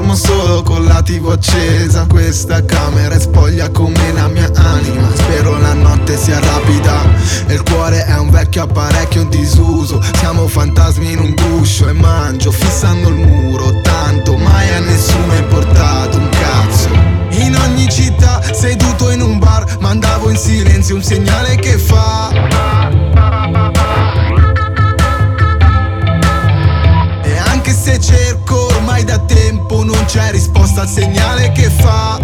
dormo solo con la TV accesa. Questa camera è spoglia come la mia anima. Spero la notte sia rapida e il cuore è un vecchio apparecchio in disuso. Siamo fantasmi in un guscio e mangio fissando il muro. Tanto mai a nessuno è portato un cazzo. In ogni città seduto in un bar mandavo in silenzio un segnale che fa. E anche se cerco ormai da tempo non c'è risposta al segnale che fa.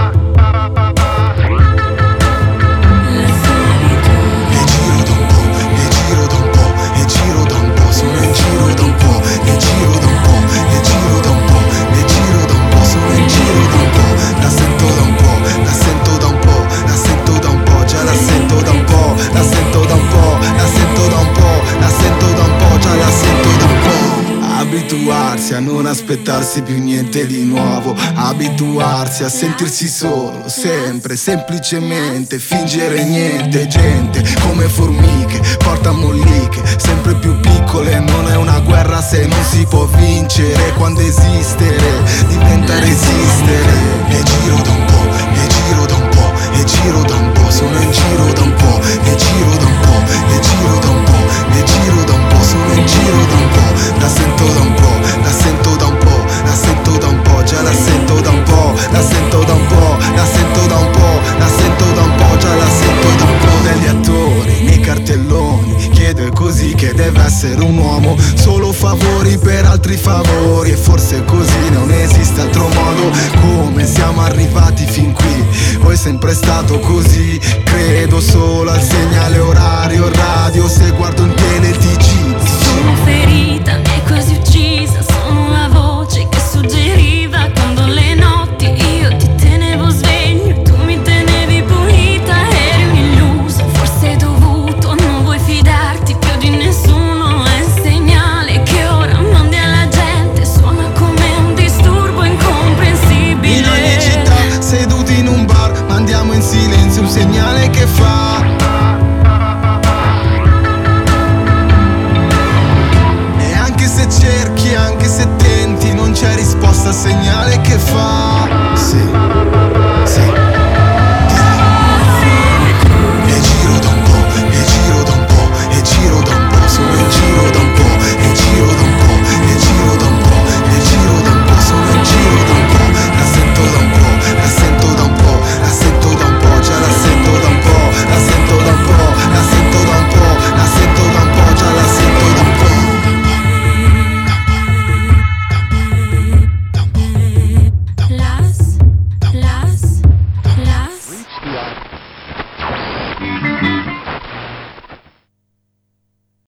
E giro da un po', e giro da un po', e giro da un po', sono in giro da un po', e giro da un po', e giro da un po', e giro da un po', sono in giro da un po', la sento da un po', la sento da un po', la sento da un po', già la sento da un po', la sento da un po', la sento da un po', la sento da un po', già la sento da un po'. Abituarsi a non aspettarsi più niente di nuovo, abituarsi a sentirsi solo, sempre, semplicemente, fingere niente. Gente come formiche, porta molliche, sempre più piccole. Non è una guerra se non si può vincere. Quando esistere diventa resistere. E giro da un po', e giro da un po', e giro da un po', sono in giro da un po', e giro da un po', e giro da un po', e giro da un po', sono in giro da un po', la sento da un po', la sento da un po', la sento da un po', già la sento da un po', la sento da un po', la sento da un po', la sento da un po', già la sento da un po'. Degli attori nei cartelloni, chiedo è così che deve essere un uomo, solo favori per altri favori. E forse così non esiste altro modo. Come siamo arrivati fin qui? O è sempre stato così? Credo solo al segnale